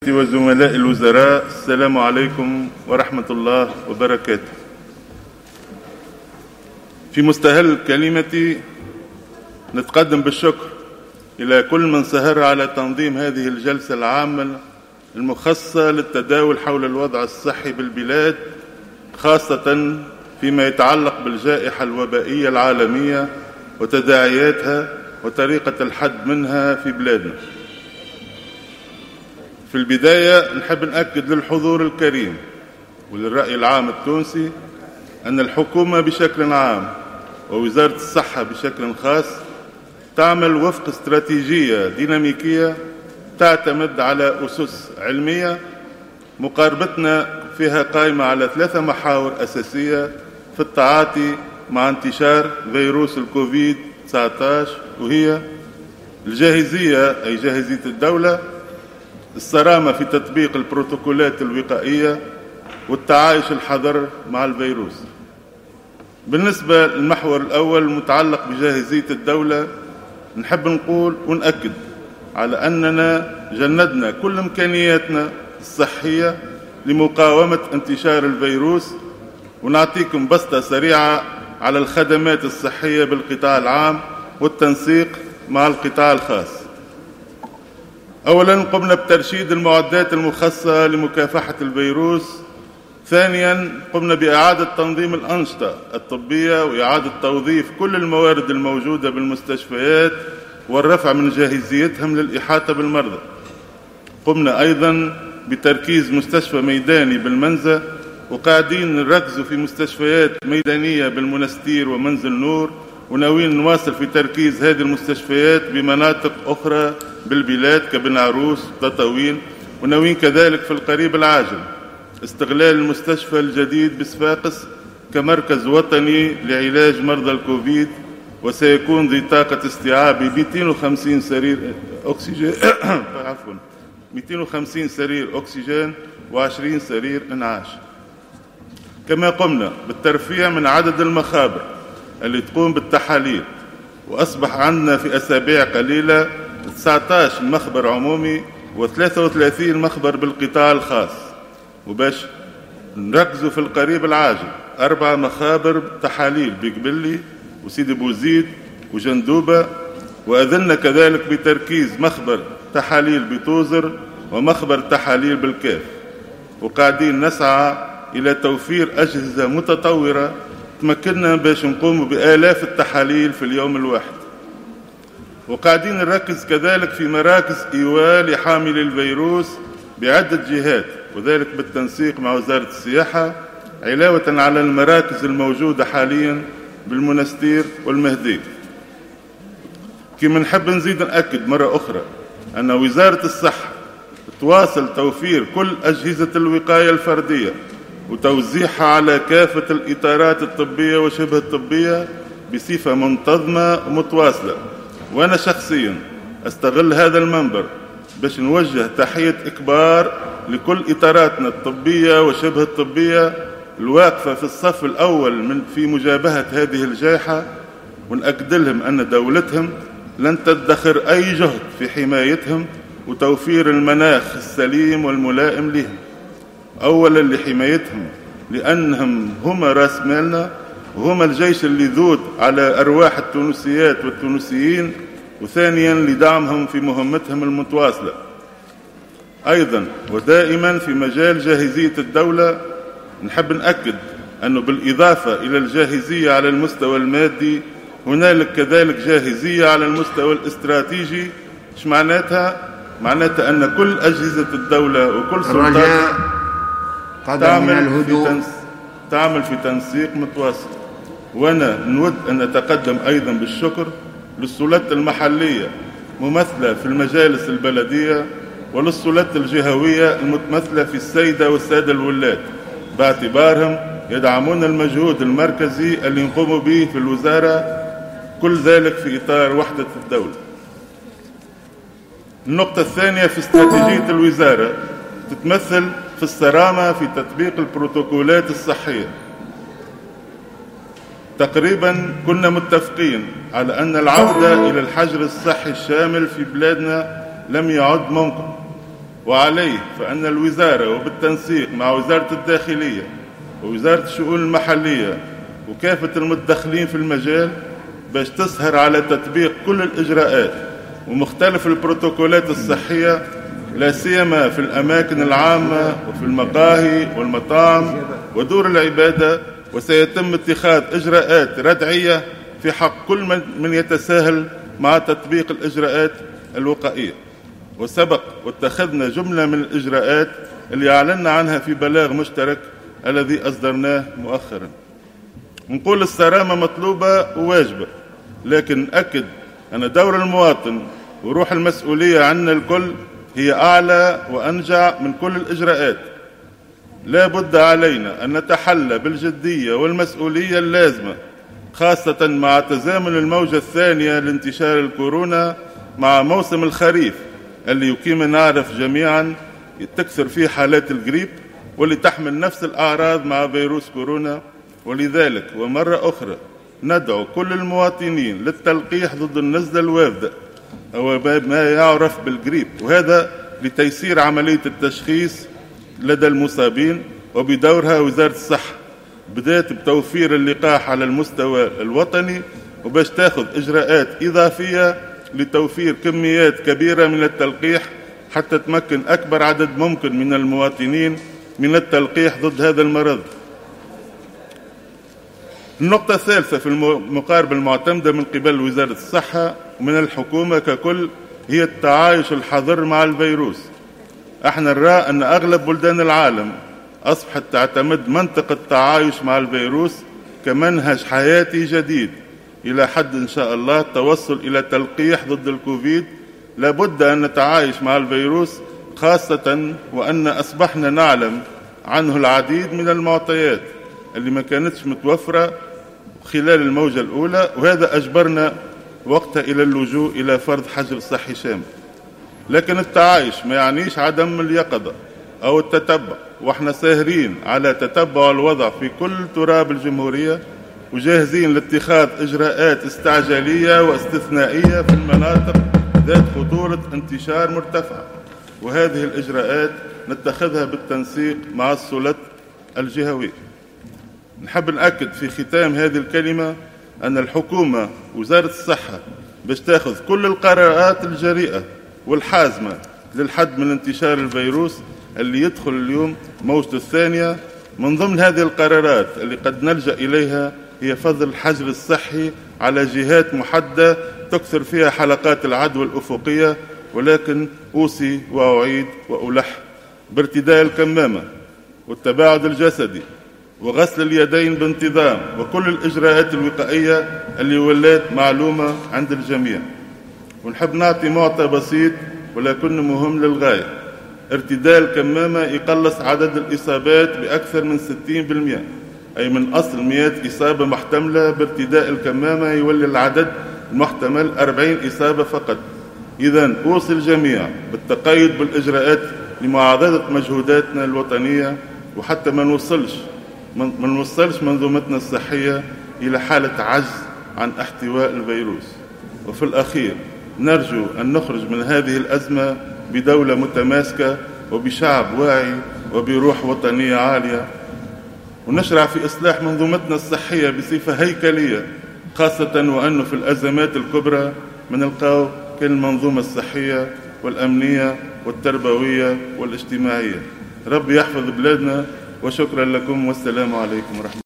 وزملاء الوزراء، السلام عليكم ورحمة الله وبركاته. في مستهل كلمتي نتقدم بالشكر إلى كل من سهر على تنظيم هذه الجلسة العامة المخصصة للتداول حول الوضع الصحي بالبلاد، خاصة فيما يتعلق بالجائحة الوبائية العالمية وتداعياتها وطريقة الحد منها في بلادنا. في البداية نحب نأكد للحضور الكريم وللرأي العام التونسي أن الحكومة بشكل عام ووزارة الصحة بشكل خاص تعمل وفق استراتيجية ديناميكية تعتمد على أسس علمية. مقاربتنا فيها قائمة على 3 محاور أساسية في التعاطي مع انتشار فيروس الكوفيد-19، وهي الجاهزية أي جاهزية الدولة، الصرامة في تطبيق البروتوكولات الوقائية، والتعايش الحذر مع الفيروس. بالنسبة للمحور الأول المتعلق بجاهزية الدولة، نحب نقول ونأكد على أننا جندنا كل إمكانياتنا الصحية لمقاومة انتشار الفيروس، ونعطيكم بسطة سريعة على الخدمات الصحية بالقطاع العام والتنسيق مع القطاع الخاص. أولا، قمنا بترشيد المعدات المخصصة لمكافحة الفيروس. ثانيا، قمنا بإعادة تنظيم الأنشطة الطبية وإعادة توظيف كل الموارد الموجودة بالمستشفيات والرفع من جاهزيتهم للإحاطة بالمرضى. قمنا أيضا بتركيز مستشفى ميداني بالمنزة، وقاعدين نركزوا في مستشفيات ميدانية بالمنستير ومنزل نور، وناويين نواصل في تركيز هذه المستشفيات بمناطق أخرى بالبلاد كبن عروس وتطاوين، وناويين كذلك في القريب العاجل استغلال المستشفى الجديد بصفاقس كمركز وطني لعلاج مرضى الكوفيد، وسيكون ذي طاقة استيعاب 250 سرير أكسجين 250 سرير أكسجين و20 سرير إنعاش. كما قمنا بالترفيع من عدد المخابر اللي تقوم بالتحاليل، وأصبح عندنا في أسابيع قليلة 19 مخبر عمومي و33 مخبر بالقطاع الخاص. وباش نركزوا في القريب العاجل 4 مخابر تحاليل بقبلي وسيدي بوزيد وجندوبة، وأذلنا كذلك بتركيز مخبر تحاليل بتوزر ومخبر تحاليل بالكاف، وقاعدين نسعى إلى توفير أجهزة متطورة تمكننا باش نقوم بآلاف التحاليل في اليوم الواحد. وقاعدين نركز كذلك في مراكز إيواء لحامل الفيروس بعدة جهات، وذلك بالتنسيق مع وزارة السياحة، علاوة على المراكز الموجودة حاليا بالمنستير والمهدي. كما نحب نزيد نأكد مرة أخرى أن وزارة الصحة تواصل توفير كل أجهزة الوقاية الفردية وتوزيعها على كافة الإطارات الطبية وشبه الطبية بصفة منتظمة ومتواصلة. وأنا شخصيا أستغل هذا المنبر باش نوجه تحية إكبار لكل إطاراتنا الطبية وشبه الطبية الواقفة في الصف الأول في مجابهة هذه الجائحة، ونأكد لهم أن دولتهم لن تدخر أي جهد في حمايتهم وتوفير المناخ السليم والملائم لهم. أولا لحمايتهم لأنهم هم رأس مالنا وهم الجيش اللي ذود على أرواح التونسيات والتونسيين، وثانيا لدعمهم في مهمتهم المتواصلة. أيضا ودائما في مجال جاهزية الدولة نحب نأكد أنه بالإضافة إلى الجاهزية على المستوى المادي هنالك كذلك جاهزية على المستوى الاستراتيجي. إيش معناتها؟ معناتها أن كل أجهزة الدولة وكل سلطات تعمل في تنسيق متواصل. وأنا نود أن نتقدم أيضا بالشكر للسلطات المحلية ممثلة في المجالس البلدية وللسلطات الجهوية المتمثلة في السيدة والسادة الولاة، باعتبارهم يدعمون المجهود المركزي اللي نقوم به في الوزارة، كل ذلك في إطار وحدة الدولة. النقطة الثانية في استراتيجية الوزارة تتمثل في الصرامة في تطبيق البروتوكولات الصحية. تقريبا كنا متفقين على أن العودة إلى الحجر الصحي الشامل في بلادنا لم يعد ممكن، وعليه فأن الوزارة وبالتنسيق مع وزارة الداخلية ووزارة الشؤون المحلية وكافة المتدخلين في المجال باش تسهر على تطبيق كل الإجراءات ومختلف البروتوكولات الصحية، لا سيما في الأماكن العامة وفي المقاهي والمطاعم ودور العبادة. وسيتم اتخاذ إجراءات ردعية في حق كل من يتساهل مع تطبيق الإجراءات الوقائية. وسبق واتخذنا جملة من الإجراءات اللي أعلنا عنها في بلاغ مشترك الذي أصدرناه مؤخرا. نقول السلامة مطلوبة وواجبة، لكن نأكد أن دور المواطن وروح المسؤولية عنا الكل هي أعلى وأنجع من كل الإجراءات. لا بد علينا أن نتحلى بالجدية والمسؤولية اللازمة، خاصة مع تزامن الموجة الثانية لانتشار الكورونا مع موسم الخريف اللي كما نعرف جميعا تكثر فيه حالات الجريب واللي تحمل نفس الأعراض مع فيروس كورونا. ولذلك ومرة أخرى ندعو كل المواطنين للتلقيح ضد النزلة الوافدة أو ما يعرف بالجريب، وهذا لتيسير عملية التشخيص لدى المصابين. وبدورها وزارة الصحة بدأت بتوفير اللقاح على المستوى الوطني وباش تاخذ إجراءات إضافية لتوفير كميات كبيرة من التلقيح حتى تمكن أكبر عدد ممكن من المواطنين من التلقيح ضد هذا المرض. النقطة الثالثة في المقاربة المعتمدة من قبل وزارة الصحة ومن الحكومة ككل هي التعايش الحذر مع الفيروس. احنا نرى أن أغلب بلدان العالم أصبحت تعتمد منطق التعايش مع الفيروس كمنهج حياتي جديد إلى حد إن شاء الله التوصل إلى تلقيح ضد الكوفيد. لابد أن نتعايش مع الفيروس، خاصة وأن أصبحنا نعلم عنه العديد من المعطيات اللي ما كانتش متوفرة خلال الموجة الأولى، وهذا أجبرنا وقتها إلى اللجوء إلى فرض حجر صحي شامل. لكن التعايش ما يعنيش عدم اليقظة أو التتبع، وإحنا ساهرين على تتبع الوضع في كل تراب الجمهورية وجاهزين لاتخاذ إجراءات استعجالية واستثنائية في المناطق ذات خطورة انتشار مرتفعة. وهذه الإجراءات نتخذها بالتنسيق مع السلطات الجهوية. نحب نأكد في ختام هذه الكلمة أن الحكومة وزارة الصحة باش تاخذ كل القرارات الجريئة والحازمة للحد من انتشار الفيروس اللي يدخل اليوم موجته الثانية. من ضمن هذه القرارات اللي قد نلجأ إليها هي فضل الحجر الصحي على جهات محددة تكثر فيها حلقات العدوى الأفقية. ولكن أوصي وأعيد وألح بارتداء الكمامة والتباعد الجسدي وغسل اليدين بانتظام وكل الإجراءات الوقائية اللي ولات معلومة عند الجميع. ونحب نعطي معطى بسيط ولكن مهم للغاية. ارتداء الكمامة يقلص عدد الإصابات بأكثر من 60%، أي من أصل 100 إصابة محتملة بارتداء الكمامة يولي العدد المحتمل 40 إصابة فقط. إذن أوصي الجميع بالتقيد بالإجراءات لمعاضدة مجهوداتنا الوطنية وحتى ما نوصلش منظومتنا الصحية إلى حالة عجز عن احتواء الفيروس. وفي الأخير نرجو أن نخرج من هذه الأزمة بدولة متماسكة وبشعب واعي وبروح وطنية عالية، ونشرع في إصلاح منظومتنا الصحية بصفة هيكلية، خاصة وأنه في الأزمات الكبرى منلقاو كالمنظومة الصحية والأمنية والتربوية والاجتماعية. ربي يحفظ بلادنا، وشكرا لكم والسلام عليكم ورحمة الله.